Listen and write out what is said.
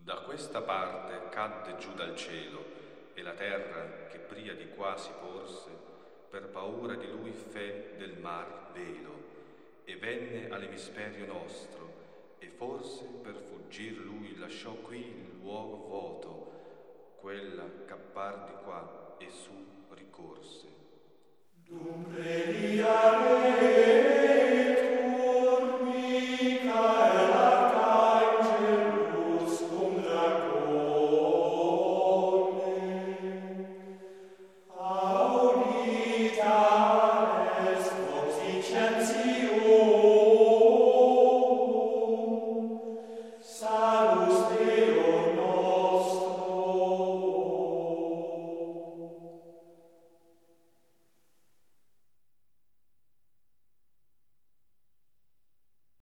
Da questa parte cadde giù dal cielo, e la terra, che pria di qua si porse, per paura di lui fe del mar velo, e venne all'emisperio nostro, e forse per fuggir lui lasciò qui il luogo vuoto, quella cappar di qua e su ricorse. Dunque